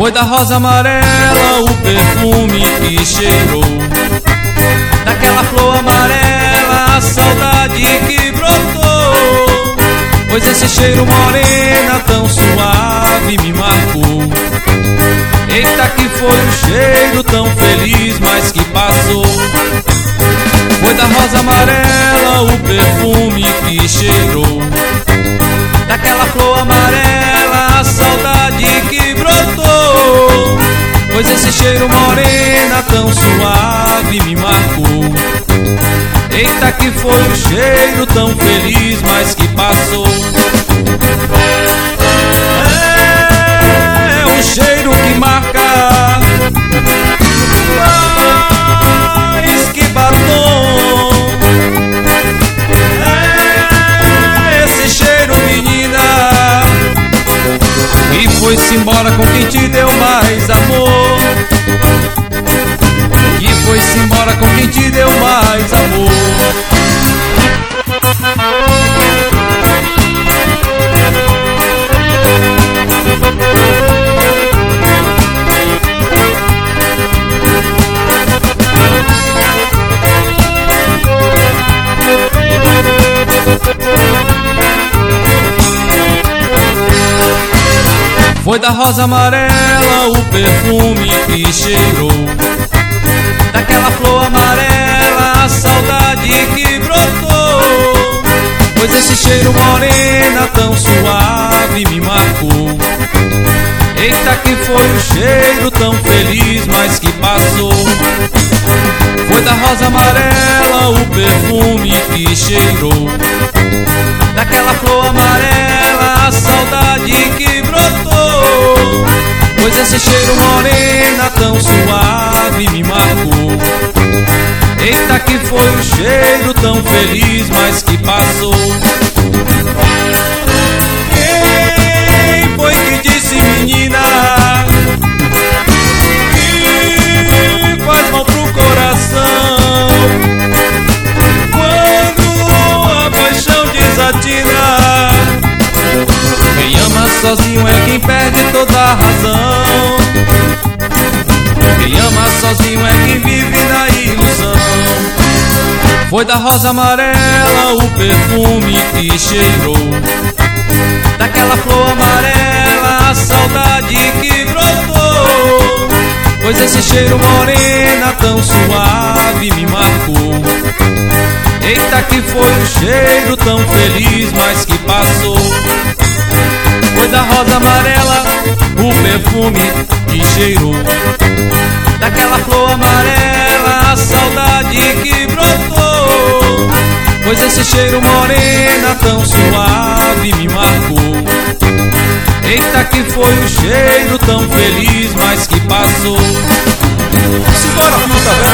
Foi da rosa amarela o perfume que cheirou, daquela flor amarela a saudade que brotou. Pois esse cheiro, morena, tão suave me marcou. Eita, que foi um cheiro tão feliz, mas que passou. Foi da rosa amarela o perfume que cheirou, daquela flor amarela a saudade que brotou. Pois esse cheiro, morena, tão suave me marcou. Eita, que foi um cheiro tão feliz, mas que passou. É um cheiro que marca mais que batom. É esse cheiro, menina, que foi-se embora com quem te deu mais amor. Que foi-se embora com quem te deu mais amor. Foi da rosa amarela o perfume que cheirou, daquela flor amarela a saudade que brotou. Pois esse cheiro, morena, tão suave me marcou. Eita, que foi um cheiro tão feliz, mas que passou. Foi da rosa amarela o perfume que cheirou, daquela flor amarela a saudade que brotou. Pois esse cheiro, morena, tão suave me marcou. Eita, que foi um cheiro tão feliz, mas que passou. Quem foi que disse, menina, que faz mal pro coração quando a paixão desatina? Quem ama sozinho é quem perde toda a razão. Quem ama sozinho é quem vive na ilusão. Foi da rosa amarela o perfume que cheirou, daquela flor amarela a saudade que brotou. Pois esse cheiro, morena, tão suave me marcou. Eita, que foi um cheiro tão feliz, mas que passou. Foi da rosa amarela o perfume que cheirou, daquela flor amarela a saudade que brotou. Pois esse cheiro, morena, tão suave me marcou. Eita, que foi um cheiro tão feliz, mas que passou. Simbora, fruta velha.